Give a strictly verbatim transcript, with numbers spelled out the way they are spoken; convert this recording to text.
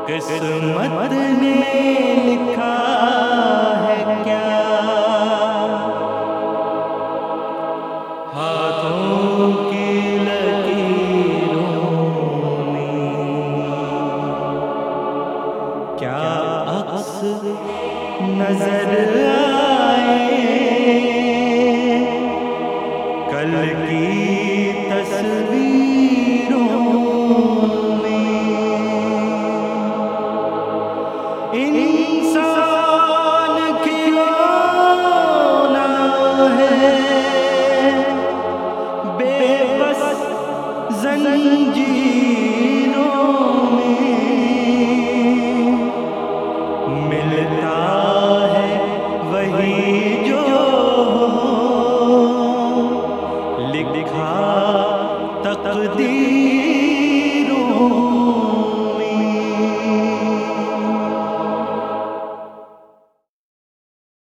किस्मत ने लिखा है क्या, हाथों की लकीरों में क्या अक्स नजर आए कल की तस्वीरों में। इंसान खिलौना है बेबस जंजीरों में, मिलता है वही जो लिखा तकदीरों